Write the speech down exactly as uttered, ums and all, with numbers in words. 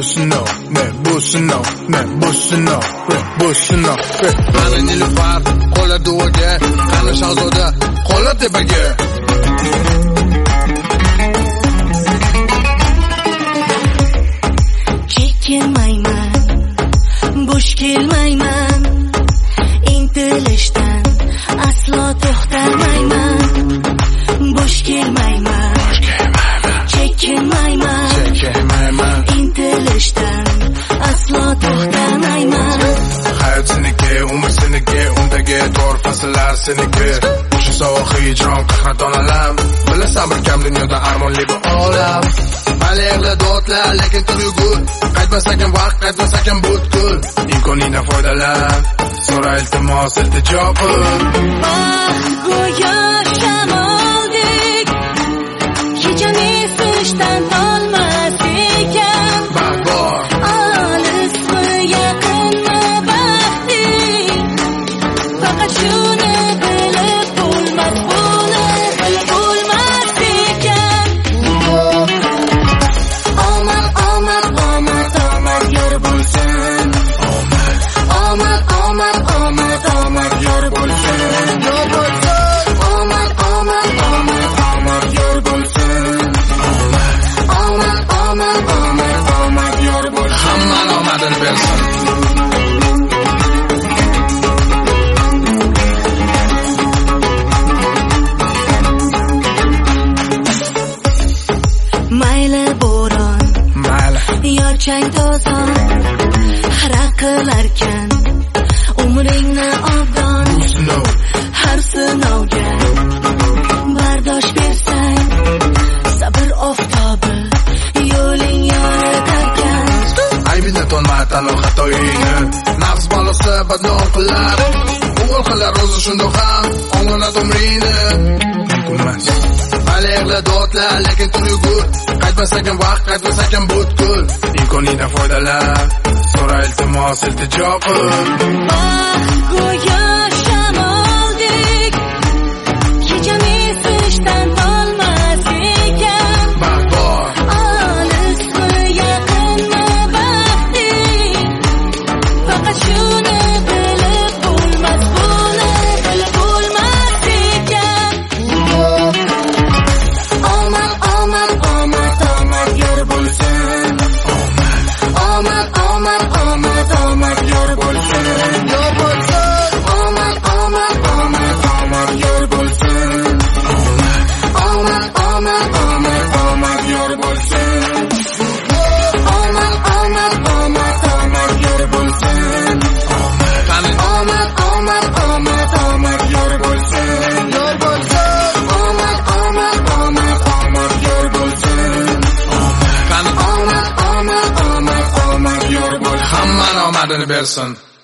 sinov, ne bu sinov, ne bu sinov, bu sinov. Qani Nilufar, qo'la duoga, qani Shahzoda, qo'la tepaga. Chekinmayman, bo'sh kelmayman, intilishdan aslo to'xtamayman. Bo'sh kelmayman, chekinmayman, intilishdan aslo to'xtamayman. Hayot seniki, umr seniki, undagi to'rt fasllar seniki. Shu sovuq hijron qahratonlar, bilasan bir kam dunyoda armonli bu olam. Balig'la dodlar, lekin turgur, qaytmas ekan vaqt, qaytmas ekan butkul. Imkoningdan foydalan, so'ra iltimos, iltijo qil. Go'yo shamoldek, kechani esishdan qolmas ekan. Bor Olismi, yaqinmi baxting, faqat shuni bilib bo'lmas, buni bilib bo'lmas ekan. Omad, omad, omad, omad yor bo'lsin. Omad, omad, omad, omad yor bo'lsin. Omad, omad, omad, omad yor bo'lsin. Omad, omad, omad, omad yor bo'lsin. Hamma omadini bersin. Mayli bo'ron, Mayli. yo chang to'zon, xira qilarkan umringni obdon. Sinov, Har sinovga bardosh bersang, sabr oftobi yo'ling yoritarkan. aybini to'nma tanov xatoyingni. Nafs bolasi badnom qilar. O'g'il qilar o'zi shundoq ham, o'nglonadi umringni. Mumkin emas. Balig'la dodlar, lekin turgur, qaytmas ekan vaqt, qaytmas ekan butkul. Imkoningdan foydalan, so'ra iltimos, iltijo qil. Go'yo shamoldek, kechani esishdan qolmas ekan. Bor Olismi, yaqinmi baxting, faqat shuni bilib bo'lmas, buni bilib bo'lmas ekan. Omad, omad, omad, omad yor bo'lsin. Omad, omad, omad, omad yor bo'lsin. Omad, omad, omad, omad yor bo'lsin. Omad, omad, omad, omad yor bo'lsin. Omad, omad, omad, omad yor bo'lsin. qani Omad, omad, omad, omad yor bo'lsin. Omad, omad, omad, omad yor bo'lsin. qani Omad, omad, omad, omad yor bo'lsin. hamma omadini bersin.